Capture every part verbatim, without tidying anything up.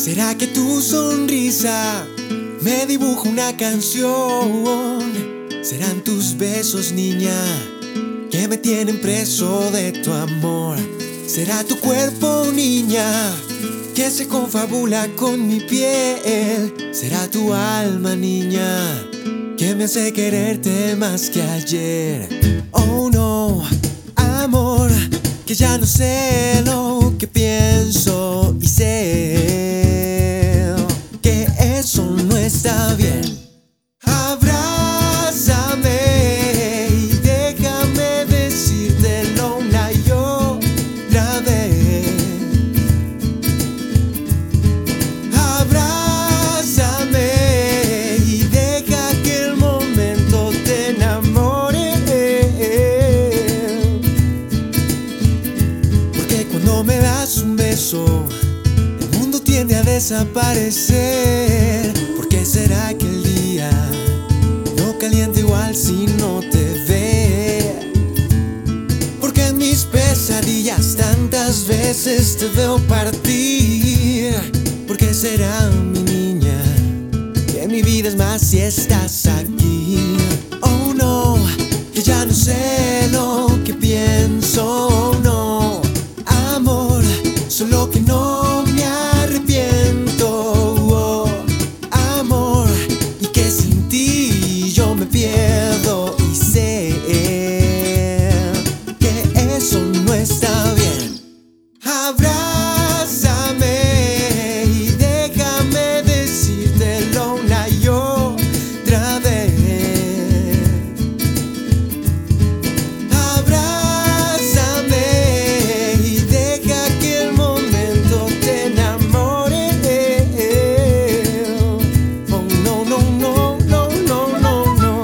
¿Será que tu sonrisa me dibuja una canción? ¿Serán tus besos, niña, que me tienen preso de tu amor? ¿Será tu cuerpo, niña, que se confabula con mi piel? ¿Será tu alma, niña, que me hace quererte más que ayer? Oh no, amor, que ya no sé lo que pienso y sé que eso no está bien. Abrázame y déjame decírtelo una y otra vez. Abrázame y deja que el momento te enamore. Porque cuando me das un beso, el mundo tiende a desaparecer. ¿Por qué será que el día no calienta igual si no te ve? Porque en mis pesadillas tantas veces te veo partir. ¿Por qué será, mi niña, que mi vida es más si estás aquí? Oh no, que ya no sé lo que pienso. Oh no, amor, solo que no me arrepiento. Oh, amor, y que sin ti yo me pierdo y sé que eso no está bien. Abrázame y déjame decírtelo una y otra vez. Abrázame y deja que el momento te enamore. Oh no, no, no, no, no, no, no.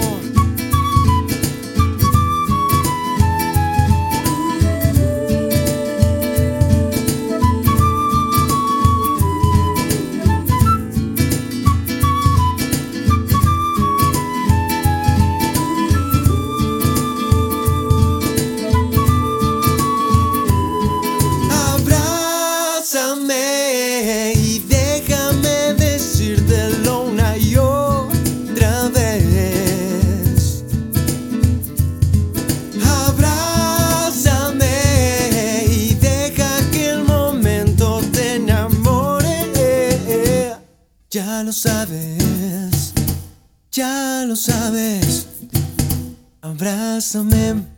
Abrázame y déjame decírtelo una y otra vez. Abrázame y deja que el momento te enamore. Ya lo sabes, ya lo sabes. Abrázame.